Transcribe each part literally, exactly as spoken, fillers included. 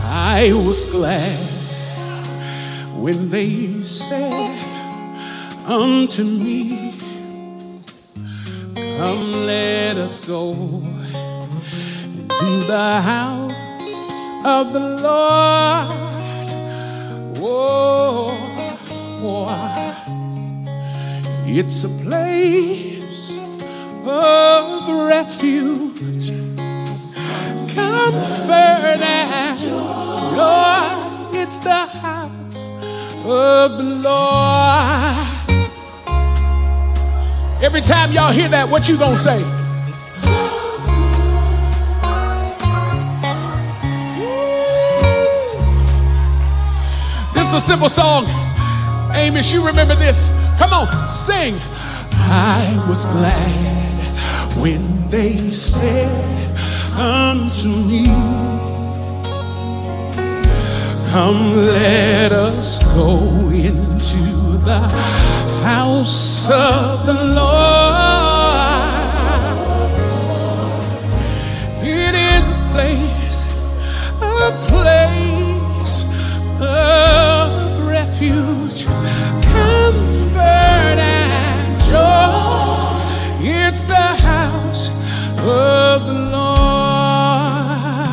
I was glad when they said unto me, come, let us go to the house of the Lord. Oh, oh, it's a place of refuge, comfort and joy. It's the house of the Lord. Every time y'all hear that, what you gonna say? This is a simple song. Amos, you remember this? Come on, sing. I was glad when they said unto me, come, let us go into the house of the Lord. It is a place, a place of refuge, comfort and joy. It's the house of the Lord.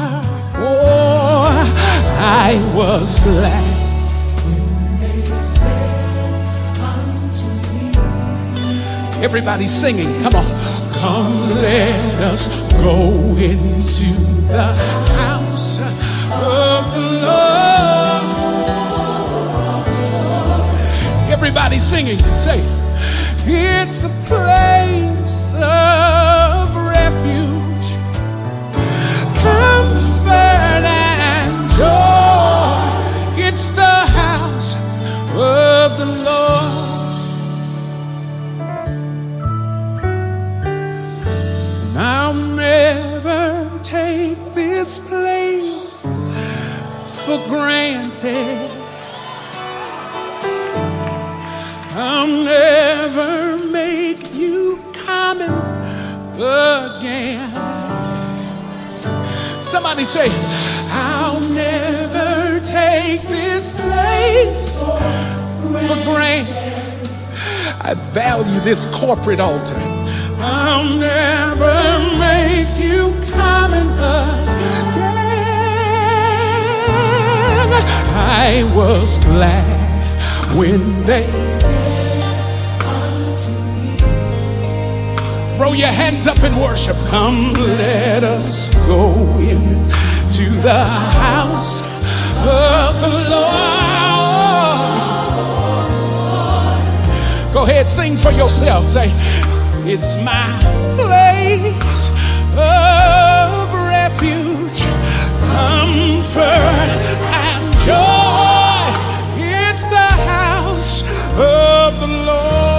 Oh, I was glad when they said unto me. Everybody singing, come on. Come, let us go into the house of the Lord. Everybody singing, say, it's a place of refuge, comfort and joy. It's the house of the Lord. And I'll never take this place for granted. I'll never make you common again. Somebody say, I'll never take this place for granted. I value this corporate altar. I'll never make you common again. I was glad when they said unto me, throw your hands up in worship. Come, let us go into the house of the Lord. Go ahead, sing for yourself. Say, it's my place of refuge, comfort and joy. Of the Lord.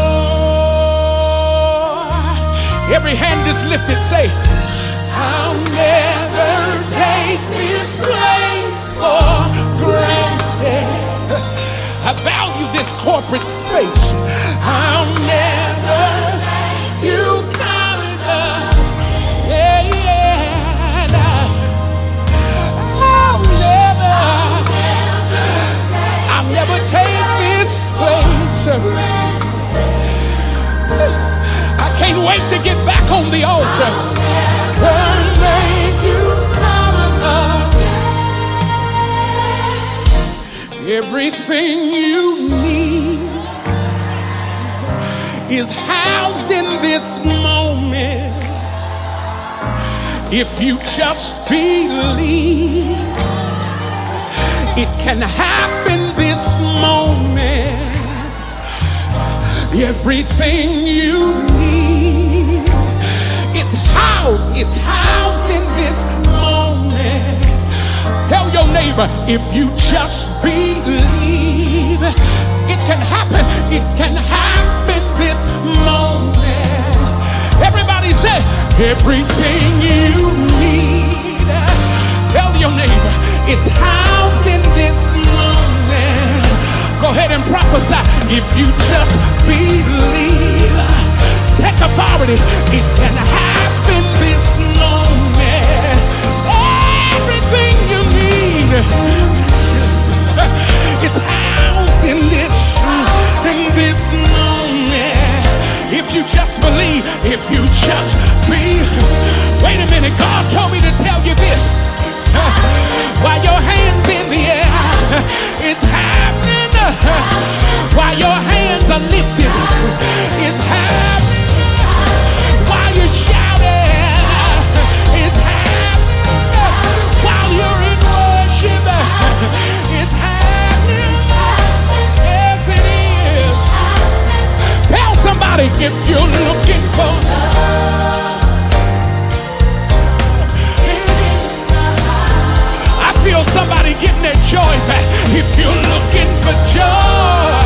Every hand is lifted. Say, I'll never take this place for granted. I value this corporate space. I'll never let you come up. Yeah, yeah. I'll never, I'll never take this place. I can't wait to get back on the altar. I'll make you come again. Everything you need is housed in this moment. If you just believe, it can happen this moment. Everything you need is housed, it's housed in this moment. Tell your neighbor, if you just believe, it can happen, it can happen this moment. Everybody say, everything you need. Tell your neighbor, it's housed in this moment. Go ahead and prophesy. If you just believe, take authority. It can happen this moment. Everything you need If you're looking for I feel somebody getting their joy back. If you're looking for joy,